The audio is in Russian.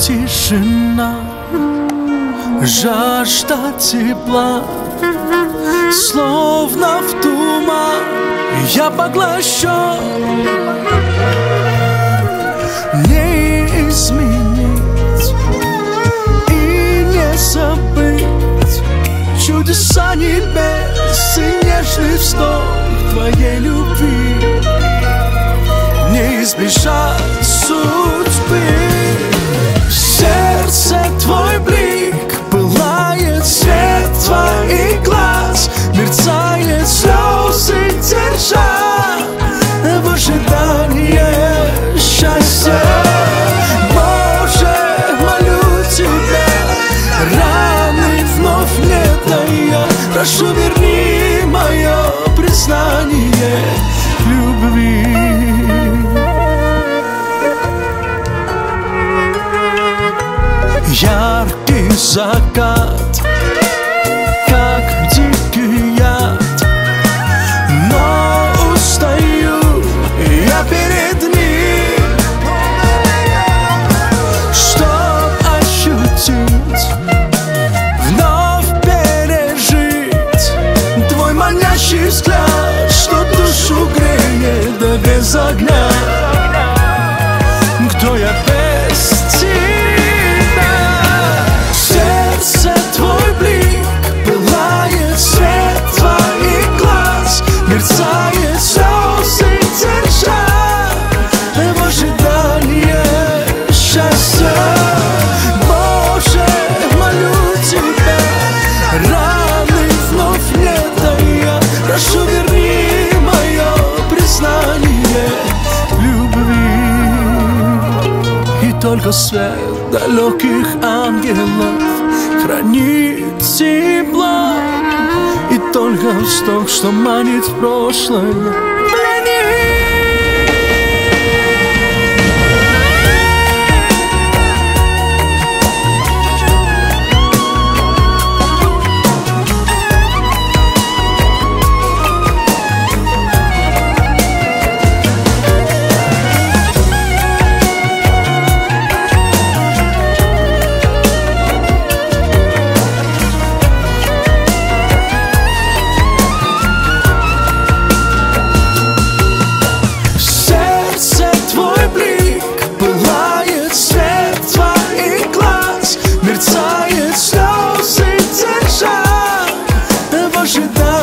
тишина, жажда тепла, словно в туман я поглощен. Не изменить и не забыть чудеса небес и нежный вздох твоей любви. Не избежать судьбы. В сердце твой блик, пылает свет твоих глаз, мерцает слезы, держа в ожидании счастья. Боже, молю тебя, раны вновь не тая, прошу, верни мое признание любви. Яркий закат, как дикий яд, но устаю я перед ним, чтоб ощутить, вновь пережить твой манящий взгляд, что душу греет да без огня. Кто я без тебя? Твой блик, пылает свет твоих глаз, мерцает слезы, держа в ожидании счастья. Боже, молю тебя, раны вновь не тая, прошу, верни мое признание любви. И только свет далеких ангелов хранит тепло, и только вздох, что манит в прошлое. Мерцает слезы, держа в ожидании